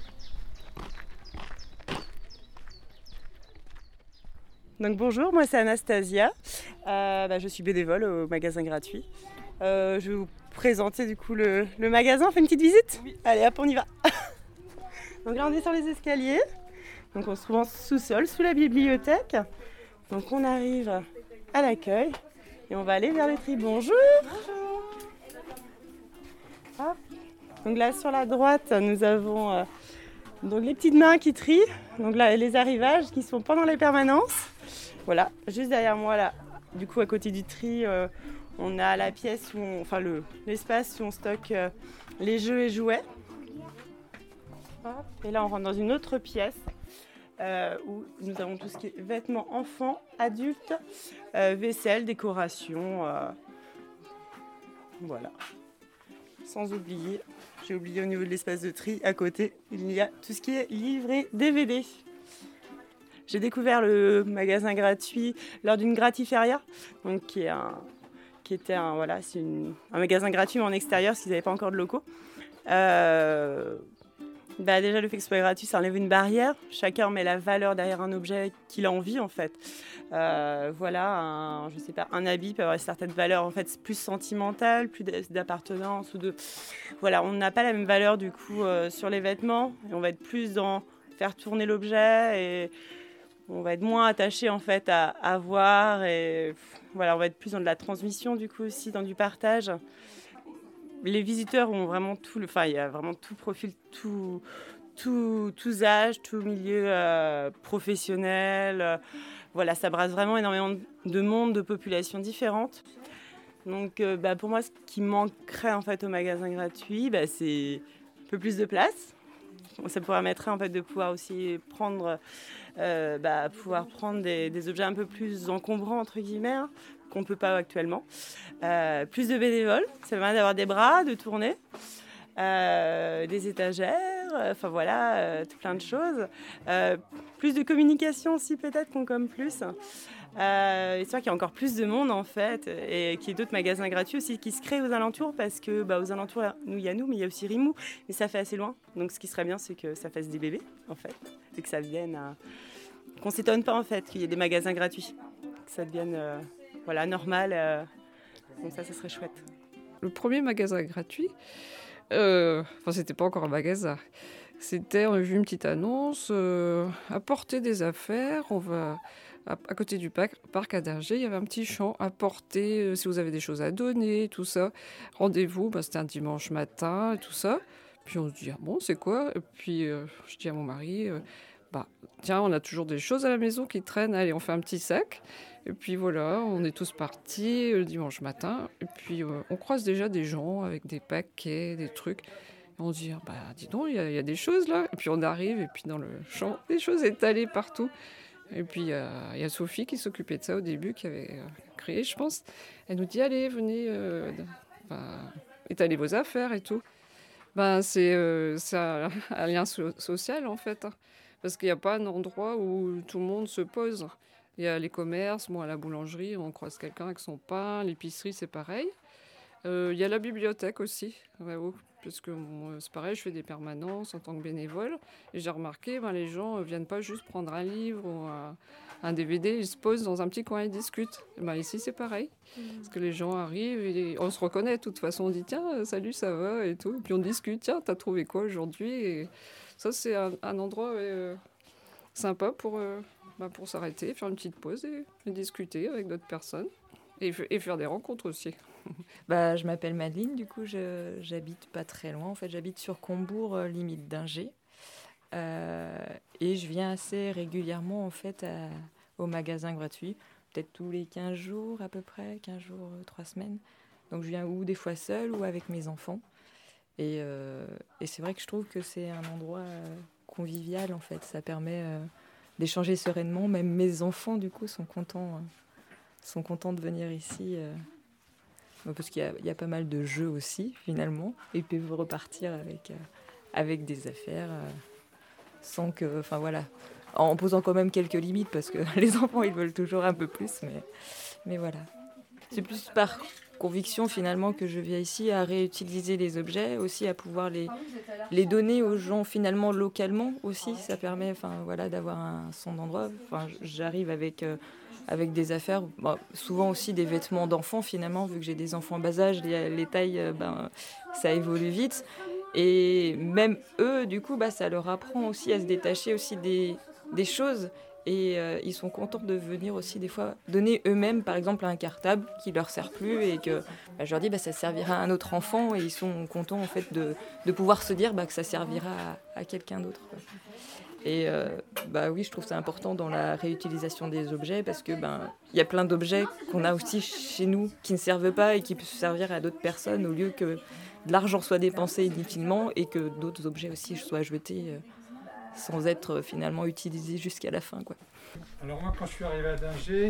Donc bonjour, moi c'est Anastasia, euh, bah, je suis bénévole au magasin gratuit. Euh, je vais vous présenter du coup le, le magasin, on fait une petite visite ? Oui. Allez hop, on y va. Donc là on descend les escaliers, donc on se trouve en sous-sol, sous la bibliothèque. Donc on arrive à l'accueil et on va aller vers les tri. Bonjour. Bonjour. Hop. Donc là sur la droite nous avons euh, donc les petites mains qui trient. Donc là les arrivages qui sont pendant les permanences. Voilà, juste derrière moi là, du coup à côté du tri, euh, on a la pièce où on, enfin le l'espace où on stocke euh, les jeux et jouets. Hop. Et là on rentre dans une autre pièce. Euh, où nous avons tout ce qui est vêtements enfants, adultes, euh, vaisselle, décoration, euh, voilà. Sans oublier, j'ai oublié au niveau de l'espace de tri, à côté, il y a tout ce qui est livret D V D. J'ai découvert le magasin gratuit lors d'une gratiféria, donc qui est un, qui était un, voilà, c'est une, un magasin gratuit mais en extérieur, parce qu'ils n'avaient pas encore de locaux. Euh, Bah déjà, le fait que ce soit gratuit, ça enlève une barrière. Chacun met la valeur derrière un objet qu'il a envie, en fait. Euh, voilà, un, je sais pas, un habit peut avoir certaines valeurs, en fait, plus sentimentales, plus d'appartenance ou de... Voilà, on n'a pas la même valeur, du coup, euh, sur les vêtements. Et on va être plus dans faire tourner l'objet et on va être moins attaché, en fait, à, à voir. Et voilà, on va être plus dans de la transmission, du coup, aussi, dans du partage. Les visiteurs ont vraiment tout, le, enfin il y a vraiment tout profil, tout, tout, tous âges, tout milieu euh, professionnel. Euh, voilà, ça brasse vraiment énormément de monde, de populations différentes. Donc, euh, bah, pour moi, ce qui manquerait en fait au magasin gratuit, bah, c'est un peu plus de place. Ça pourrait permettre en fait de pouvoir aussi prendre, euh, bah, pouvoir prendre des, des objets un peu plus encombrants entre guillemets. Hein, qu'on ne peut pas actuellement. Euh, plus de bénévoles, ça permet d'avoir des bras, de tourner, euh, des étagères, enfin voilà, euh, plein de choses. Euh, plus de communication aussi peut-être qu'on comme plus. Euh, c'est vrai qu'il y a encore plus de monde en fait, et qu'il y a d'autres magasins gratuits aussi qui se créent aux alentours, parce que bah, aux alentours, nous il y a nous, mais il y a aussi Rimou, mais ça fait assez loin. Donc ce qui serait bien, c'est que ça fasse des bébés en fait, et que ça vienne à... qu'on s'étonne pas en fait qu'il y ait des magasins gratuits, que ça devienne... Euh... Voilà, normal, euh, donc ça, ça serait chouette. Le premier magasin gratuit, euh, enfin c'était pas encore un magasin, c'était, on a vu une petite annonce, euh, apporter des affaires, on va, à, à côté du parc, parc à Dinger, il y avait un petit champ, apporter, euh, si vous avez des choses à donner, tout ça, rendez-vous, bah, c'était un dimanche matin, et tout ça, puis on se dit, ah bon, c'est quoi? Et puis euh, je dis à mon mari, euh, bah tiens, on a toujours des choses à la maison qui traînent, allez, on fait un petit sac. Et puis voilà, on est tous partis le dimanche matin. Et puis euh, on croise déjà des gens avec des paquets, des trucs. Et on se dit, bah dis donc, il y, y a des choses là. Et puis on arrive, et puis dans le champ, des choses étalées partout. Et puis il euh, y a Sophie qui s'occupait de ça au début, qui avait euh, créé, je pense. Elle nous dit, allez, venez, euh, bah, étalez vos affaires et tout. Ben, c'est, euh, c'est un, un lien so- social en fait. Hein, parce qu'il n'y a pas un endroit où tout le monde se pose. Il y a les commerces, moi à la boulangerie, on croise quelqu'un avec son pain, l'épicerie c'est pareil. Euh, il y a la bibliothèque aussi, ouais, oh, parce que moi, c'est pareil, je fais des permanences en tant que bénévole. Et j'ai remarqué, ben, les gens ne viennent pas juste prendre un livre ou un, un D V D, ils se posent dans un petit coin et discutent. Et ben, ici c'est pareil, mmh. parce que les gens arrivent et on se reconnaît de toute façon, on dit tiens, salut, ça va et tout. Et puis on discute, tiens, t'as trouvé quoi aujourd'hui? Et ça c'est un, un endroit euh, sympa pour... Euh, Bah pour s'arrêter, faire une petite pause et, et discuter avec d'autres personnes et, et faire des rencontres aussi. Bah, je m'appelle Madeleine, du coup je, j'habite pas très loin, en fait j'habite sur Combourg, euh, limite Dinger, euh, et je viens assez régulièrement en fait à, au magasin gratuit, peut-être tous les quinze jours à peu près, quinze jours, euh, trois semaines, donc je viens ou des fois seule ou avec mes enfants, et, euh, et c'est vrai que je trouve que c'est un endroit euh, convivial en fait, ça permet... Euh, d'échanger sereinement. Même mes enfants, du coup, sont contents, euh, sont contents de venir ici. Euh, parce qu'il y a, il y a pas mal de jeux aussi, finalement. Et ils peuvent repartir avec, euh, avec des affaires, euh, sans que... Enfin, voilà. En posant quand même quelques limites, parce que les enfants, ils veulent toujours un peu plus. Mais, mais voilà. C'est plus par conviction, finalement, que je viens ici à réutiliser les objets, aussi à pouvoir les, les donner aux gens, finalement, localement aussi. Ça permet, enfin, voilà, d'avoir un son d'endroit. Enfin, j'arrive avec, euh, avec des affaires, bon, souvent aussi des vêtements d'enfants, finalement, vu que j'ai des enfants en bas âge, les, les tailles, euh, ben, ça évolue vite. Et même eux, du coup, bah, ça leur apprend aussi à se détacher aussi des, des choses. Et euh, ils sont contents de venir aussi des fois donner eux-mêmes, par exemple, un cartable qui leur sert plus et que bah, je leur dis bah, ça servira à un autre enfant et ils sont contents en fait de, de pouvoir se dire bah, que ça servira à, à quelqu'un d'autre. Et euh, bah oui, je trouve ça important dans la réutilisation des objets parce que ben il y a plein d'objets qu'on a aussi chez nous qui ne servent pas et qui peuvent servir à d'autres personnes au lieu que de l'argent soit dépensé inutilement et que d'autres objets aussi soient jetés. Euh, sans être finalement utilisé jusqu'à la fin, quoi. Alors moi, quand je suis arrivé à Dinger,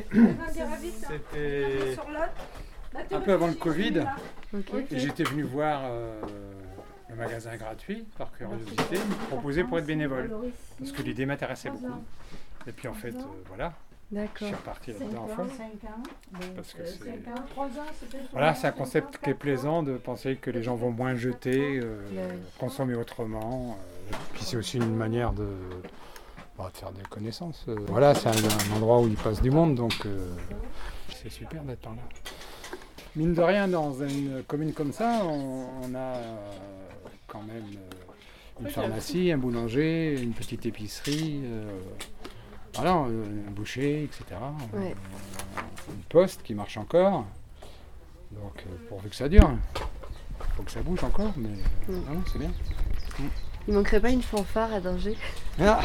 c'était un peu avant le Covid, okay. Et j'étais venu voir euh, le magasin gratuit, par curiosité, me proposer pour être bénévole, parce que l'idée m'intéressait beaucoup. Et puis en fait, euh, voilà, Je suis reparti là-dedans en fait. cinq ans. Parce que c'est... cinq ans, trois ans, c'était Voilà, c'est un concept qui est plaisant de penser que les gens vont moins jeter, euh, Ouais. consommer autrement. euh, puis c'est aussi une manière de, bah, de faire des connaissances. euh. Voilà, c'est un, un endroit où il passe du monde, donc euh, c'est super d'être par là. Mine de rien, dans une commune comme ça, on, on a euh, quand même euh, une pharmacie, un boulanger, une petite épicerie, euh, voilà, un boucher, et cetera. Ouais. Une poste qui marche encore. Donc euh, pourvu que ça dure. Il faut que ça bouge encore, mais Mm. non, c'est bien. Mm. Il manquerait pas une fanfare à Dingé. Ah.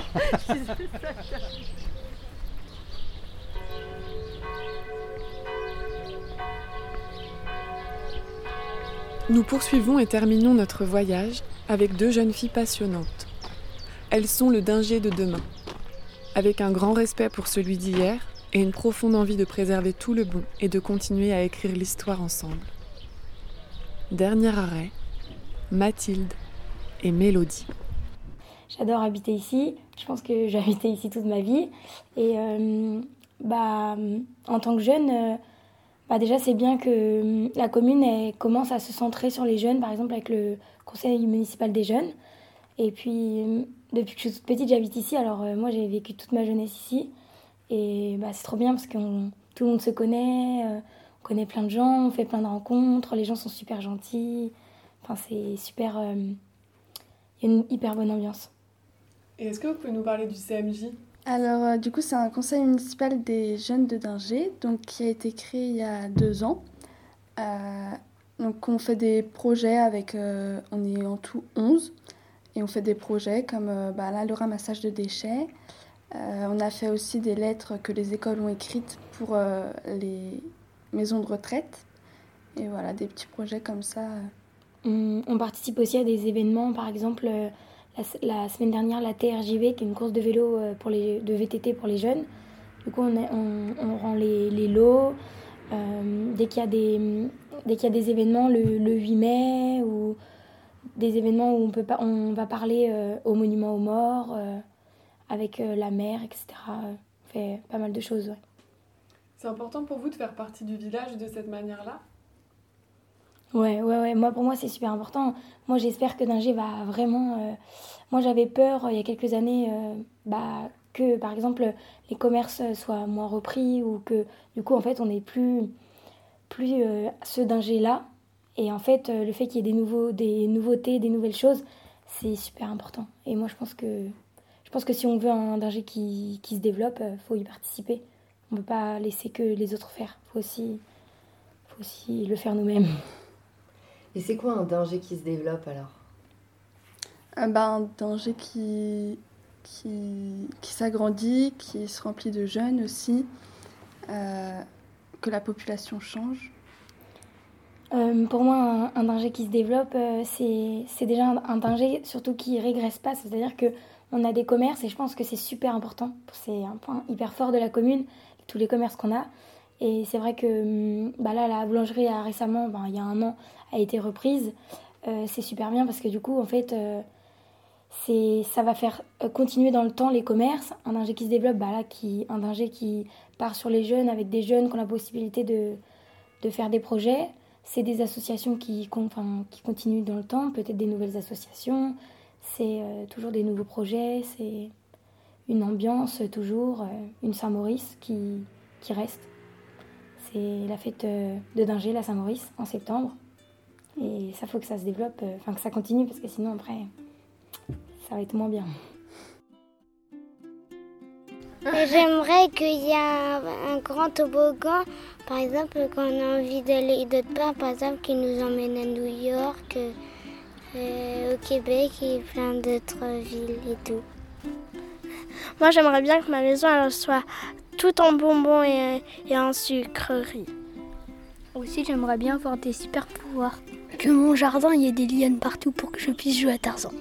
Nous poursuivons et terminons notre voyage avec deux jeunes filles passionnantes. Elles sont le Dingé de demain, avec un grand respect pour celui d'hier et une profonde envie de préserver tout le bon et de continuer à écrire l'histoire ensemble. Dernier arrêt, Mathilde et Mélodie. J'adore habiter ici. Je pense que j'ai habité ici toute ma vie. Et euh, bah, en tant que jeune, euh, bah déjà c'est bien que euh, la commune elle, commence à se centrer sur les jeunes, par exemple avec le conseil municipal des jeunes. Et puis euh, depuis que je suis toute petite, j'habite ici. Alors euh, moi j'ai vécu toute ma jeunesse ici. Et bah, c'est trop bien parce que on, tout le monde se connaît, euh, on connaît plein de gens, on fait plein de rencontres, les gens sont super gentils. Enfin c'est super... Il euh, y a une hyper bonne ambiance. Et est-ce que vous pouvez nous parler du C M J ? Alors, euh, du coup, c'est un conseil municipal des jeunes de Dingé, donc, qui a été créé il y a deux ans. Euh, donc, on fait des projets avec, euh, on est en tout onze, et on fait des projets comme euh, bah, là, le ramassage de déchets. Euh, on a fait aussi des lettres que les écoles ont écrites pour euh, les maisons de retraite. Et voilà, des petits projets comme ça. On, on participe aussi à des événements, par exemple... Euh, La, la semaine dernière, la T R J V, qui est une course de vélo pour les, de V T T pour les jeunes. Du coup, on, est, on, on rend les, les lots. Euh, dès qu'il y a des, dès qu'il y a des événements, le, le huit mai, ou des événements où on, peut pas, on va parler euh, au monument aux morts, euh, avec euh, la mer, et cetera. On fait pas mal de choses, ouais. C'est important pour vous de faire partie du village de cette manière-là ? Ouais, ouais, ouais. Moi, pour moi, c'est super important. Moi, j'espère que Dingé va vraiment... Euh... Moi, j'avais peur, euh, il y a quelques années, euh, bah, que, par exemple, les commerces soient moins repris ou que, du coup, en fait, on n'ait plus, plus euh, ce Dingé-là. Et en fait, euh, le fait qu'il y ait des, nouveaux, des nouveautés, des nouvelles choses, c'est super important. Et moi, je pense que, je pense que si on veut un Dingé qui, qui se développe, il euh, faut y participer. On ne peut pas laisser que les autres faire. Il faut aussi, faut aussi le faire nous-mêmes. Et c'est quoi un Dingé qui se développe alors ? Ah ben, un Dingé qui, qui, qui s'agrandit, qui se remplit de jeunes aussi, euh, que la population change. Euh, pour moi, un, un Dingé qui se développe, euh, c'est, c'est déjà un, un Dingé surtout qui ne régresse pas. C'est-à-dire qu'on a des commerces et je pense que c'est super important. C'est un point hyper fort de la commune, tous les commerces qu'on a. Et c'est vrai que bah là, la boulangerie a récemment, bah, il y a un an, a été reprise. Euh, c'est super bien parce que du coup, en fait, euh, c'est, ça va faire continuer dans le temps les commerces. Un Dingé qui se développe, bah là, qui, un Dingé qui part sur les jeunes, avec des jeunes qui ont la possibilité de, de faire des projets. C'est des associations qui, enfin, qui continuent dans le temps, peut-être des nouvelles associations. C'est euh, toujours des nouveaux projets, c'est une ambiance toujours, euh, une Saint-Maurice qui, qui reste. C'est la fête de Dingé, la Saint-Maurice, en septembre. Et ça, faut que ça se développe, enfin que ça continue, parce que sinon, après, ça va être moins bien. J'aimerais qu'il y ait un, un grand toboggan, par exemple, quand on a envie d'aller d'autre part, par exemple, qui nous emmène à New York, euh, au Québec et plein d'autres villes et tout. Moi, j'aimerais bien que ma maison elle soit tout en bonbons et, et en sucreries. Aussi, j'aimerais bien avoir des super pouvoirs. Que mon jardin, il y ait des lianes partout pour que je puisse jouer à Tarzan.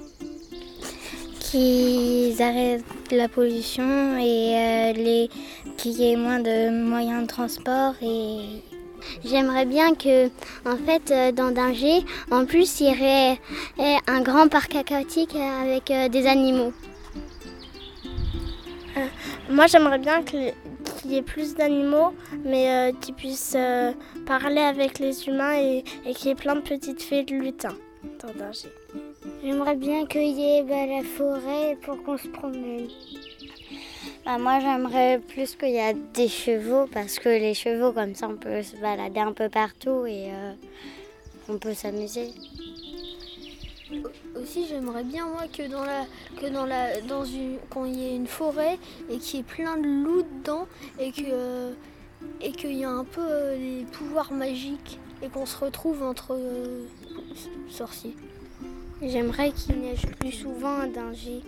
Qu'ils arrêtent la pollution et euh, les... qu'il y ait moins de moyens de transport. Et j'aimerais bien que, en fait, dans Dingé, en plus, il y aurait un grand parc aquatique avec des animaux. Euh, moi, j'aimerais bien qu'il qu'il y ait plus d'animaux, mais euh, qui puissent euh, parler avec les humains et, et qu'il y ait plein de petites fées de lutin dans Dingé. J'aimerais bien qu'il y ait bah, la forêt pour qu'on se promène. Bah, moi, j'aimerais plus qu'il y ait des chevaux, parce que les chevaux, comme ça, on peut se balader un peu partout et euh, on peut s'amuser. Aussi, j'aimerais bien moi que dans la que dans la dans une quand il y ait une forêt et qu'il y ait plein de loups dedans et que euh, et qu'il y a un peu euh, les pouvoirs magiques et qu'on se retrouve entre euh, sorciers. J'aimerais qu'il neige plus souvent à Dingé.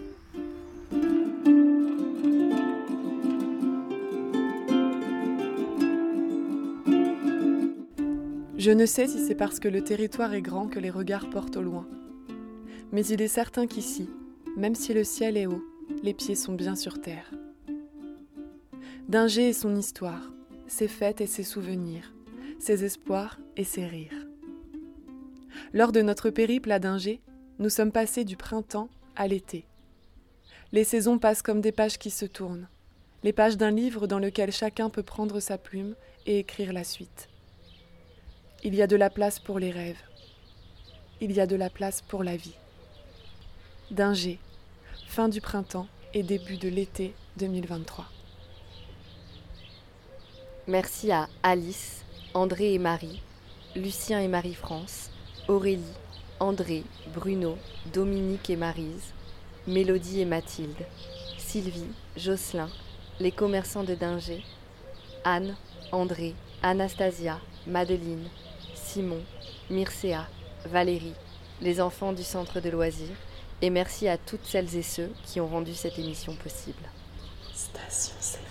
Je ne sais si c'est parce que le territoire est grand que les regards portent au loin. Mais il est certain qu'ici, même si le ciel est haut, les pieds sont bien sur terre. Dingé et son histoire, ses fêtes et ses souvenirs, ses espoirs et ses rires. Lors de notre périple à Dingé, nous sommes passés du printemps à l'été. Les saisons passent comme des pages qui se tournent, les pages d'un livre dans lequel chacun peut prendre sa plume et écrire la suite. Il y a de la place pour les rêves. Il y a de la place pour la vie. Dingé, fin du printemps et début de l'été deux mille vingt-trois. Merci à Alice, André et Marie, Lucien et Marie-France, Aurélie, André, Bruno, Dominique et Maryse, Mélodie et Mathilde, Sylvie, Jocelyn, les commerçants de Dingé, Anne, André, Anastasia, Madeline, Simon, Mircea, Valérie, les enfants du centre de loisirs, et merci à toutes celles et ceux qui ont rendu cette émission possible. Station C.